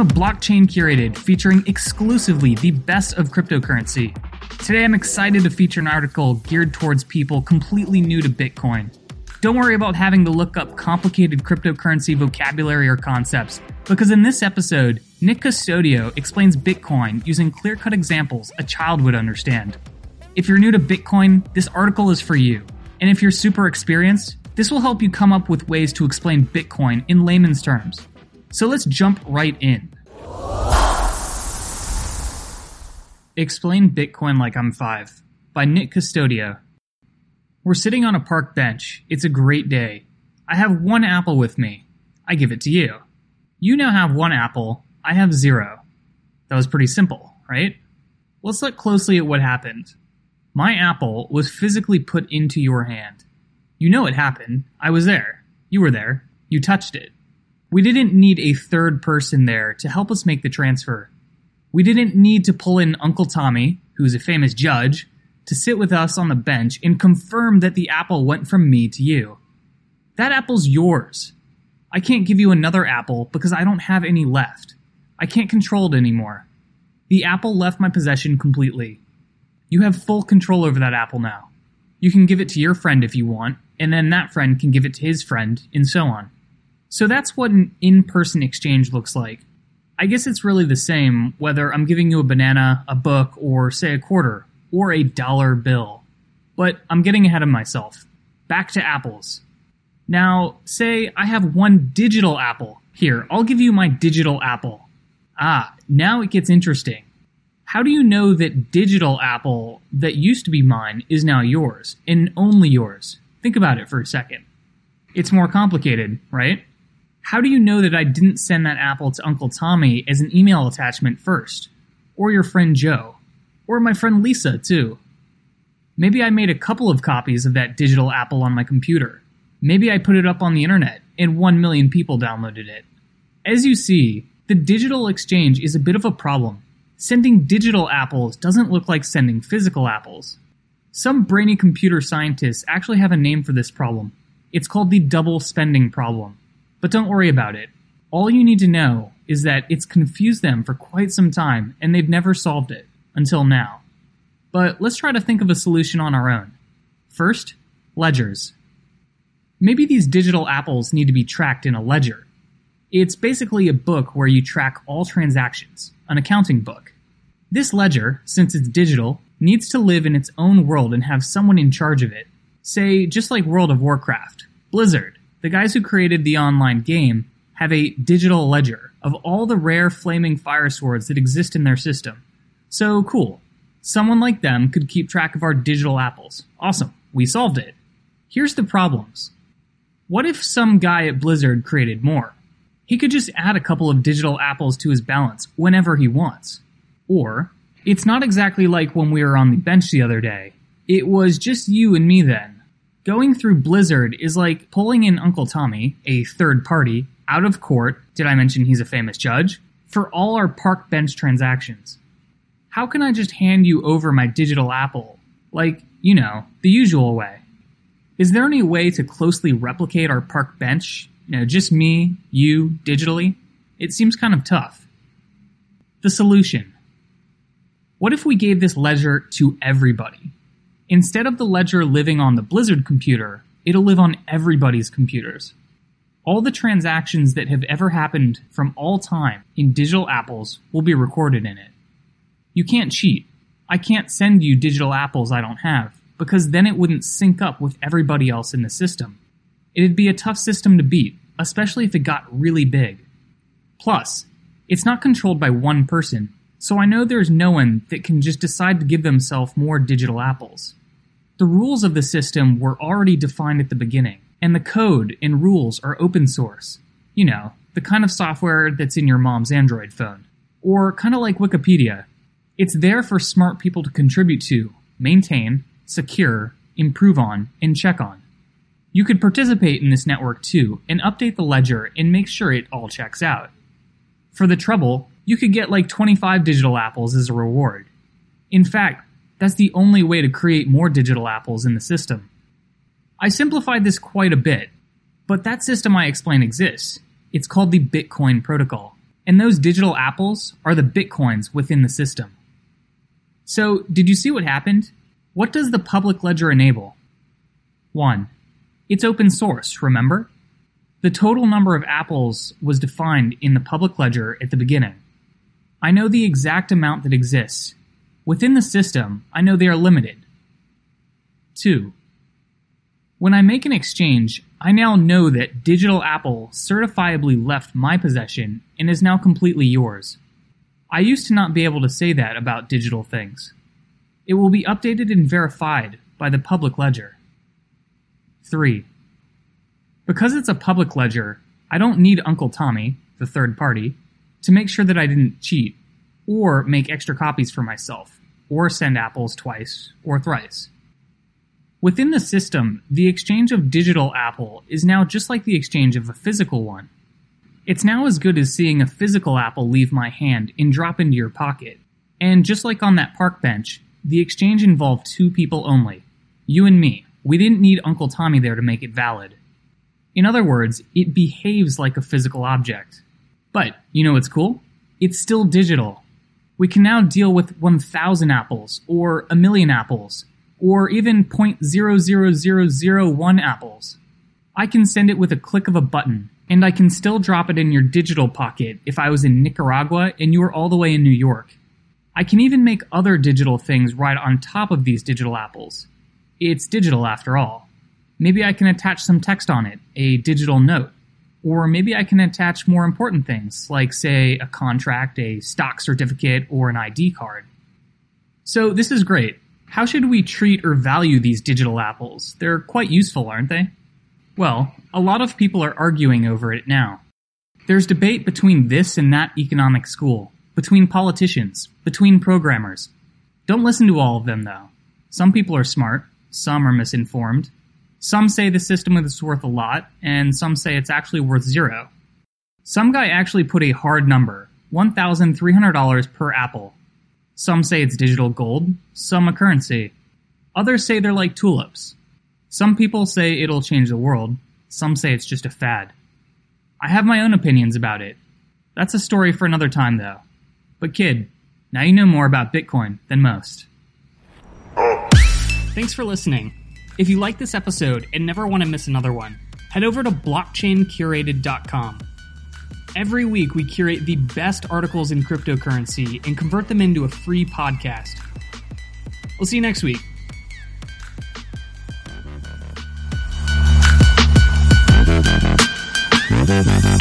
to Blockchain Curated, featuring exclusively the best of cryptocurrency. Today I'm excited to feature an article geared towards people completely new to Bitcoin. Don't worry about having to look up complicated cryptocurrency vocabulary or concepts, because in this episode, Nick Custodio explains Bitcoin using clear-cut examples a child would understand. If you're new to Bitcoin, this article is for you. And if you're super experienced, this will help you come up with ways to explain Bitcoin in layman's terms. So let's jump right in. Explain Bitcoin Like I'm 5 by Nick Custodio. We're sitting on a park bench. It's a great day. I have one apple with me. I give it to you. You now have one apple. I have 0. That was pretty simple, right? Let's look closely at what happened. My apple was physically put into your hand. You know it happened. I was there. You were there. You touched it. We didn't need a third person there to help us make the transfer. We didn't need to pull in Uncle Tommy, who's a famous judge, to sit with us on the bench and confirm that the apple went from me to you. That apple's yours. I can't give you another apple because I don't have any left. I can't control it anymore. The apple left my possession completely. You have full control over that apple now. You can give it to your friend if you want, and then that friend can give it to his friend, and so on. So that's what an in-person exchange looks like. I guess it's really the same whether I'm giving you a banana, a book, or say a quarter, or a dollar bill. But I'm getting ahead of myself. Back to apples. Now, say I have one digital apple. Here, I'll give you my digital apple. Now it gets interesting. How do you know that digital apple that used to be mine is now yours, and only yours? Think about it for a second. It's more complicated, right? How do you know that I didn't send that apple to Uncle Tommy as an email attachment first? Or your friend Joe? Or my friend Lisa, too? Maybe I made a couple of copies of that digital apple on my computer. Maybe I put it up on the internet, and 1 million people downloaded it. As you see, the digital exchange is a bit of a problem. Sending digital apples doesn't look like sending physical apples. Some brainy computer scientists actually have a name for this problem. It's called the double spending problem. But don't worry about it. All you need to know is that it's confused them for quite some time, and they've never solved it, until now. But let's try to think of a solution on our own. First, ledgers. Maybe these digital apples need to be tracked in a ledger. It's basically a book where you track all transactions, an accounting book. This ledger, since it's digital, needs to live in its own world and have someone in charge of it. Say, just like World of Warcraft, Blizzard, the guys who created the online game, have a digital ledger of all the rare flaming fire swords that exist in their system. So cool. Someone like them could keep track of our digital apples. Awesome. We solved it. Here's the problems. What if some guy at Blizzard created more? He could just add a couple of digital apples to his balance whenever he wants. Or, it's not exactly like when we were on the bench the other day. It was just you and me then. Going through Blizzard is like pulling in Uncle Tommy, a third party, out of court, did I mention he's a famous judge, for all our park bench transactions. How can I just hand you over my digital apple? Like, the usual way. Is there any way to closely replicate our park bench? Just me, you, digitally? It seems kind of tough. The solution. What if we gave this ledger to everybody? Instead of the ledger living on the Blizzard computer, it'll live on everybody's computers. All the transactions that have ever happened from all time in digital apples will be recorded in it. You can't cheat. I can't send you digital apples I don't have, because then it wouldn't sync up with everybody else in the system. It'd be a tough system to beat, especially if it got really big. Plus, it's not controlled by one person, so I know there's no one that can just decide to give themselves more digital apples. The rules of the system were already defined at the beginning, and the code and rules are open source. The kind of software that's in your mom's Android phone. Or kind of like Wikipedia. It's there for smart people to contribute to, maintain, secure, improve on, and check on. You could participate in this network too, and update the ledger and make sure it all checks out. For the trouble, you could get like 25 digital apples as a reward. In fact, that's the only way to create more digital apples in the system. I simplified this quite a bit, but that system I explained exists. It's called the Bitcoin protocol. And those digital apples are the bitcoins within the system. So, did you see what happened? What does the public ledger enable? 1. It's open source, remember? The total number of apples was defined in the public ledger at the beginning. I know the exact amount that exists. Within the system, I know they are limited. 2. When I make an exchange, I now know that Digital Apple certifiably left my possession and is now completely yours. I used to not be able to say that about digital things. It will be updated and verified by the public ledger. 3. Because it's a public ledger, I don't need Uncle Tommy, the third party, to make sure that I didn't cheat, or make extra copies for myself, or send apples twice or thrice. Within the system, the exchange of Digital Apple is now just like the exchange of a physical one. It's now as good as seeing a physical apple leave my hand and drop into your pocket. And just like on that park bench, the exchange involved 2 people only. You and me. We didn't need Uncle Tommy there to make it valid. In other words, it behaves like a physical object. But, you know what's cool? It's still digital. We can now deal with 1,000 apples, or 1,000,000 apples, or even 0.00001 apples. I can send it with a click of a button, and I can still drop it in your digital pocket if I was in Nicaragua and you were all the way in New York. I can even make other digital things right on top of these digital apples. It's digital after all. Maybe I can attach some text on it, a digital note. Or maybe I can attach more important things, like, say, a contract, a stock certificate, or an ID card. So this is great. How should we treat or value these digital apples? They're quite useful, aren't they? Well, a lot of people are arguing over it now. There's debate between this and that economic school, between politicians, between programmers. Don't listen to all of them, though. Some people are smart, some are misinformed. Some say the system is worth a lot, and some say it's actually worth 0. Some guy actually put a hard number, $1,300 per apple. Some say it's digital gold, some a currency. Others say they're like tulips. Some people say it'll change the world, some say it's just a fad. I have my own opinions about it. That's a story for another time, though. But kid, now you know more about Bitcoin than most. Thanks for listening. If you like this episode and never want to miss another one, head over to blockchaincurated.com. Every week we curate the best articles in cryptocurrency and convert them into a free podcast. We'll see you next week. Bye.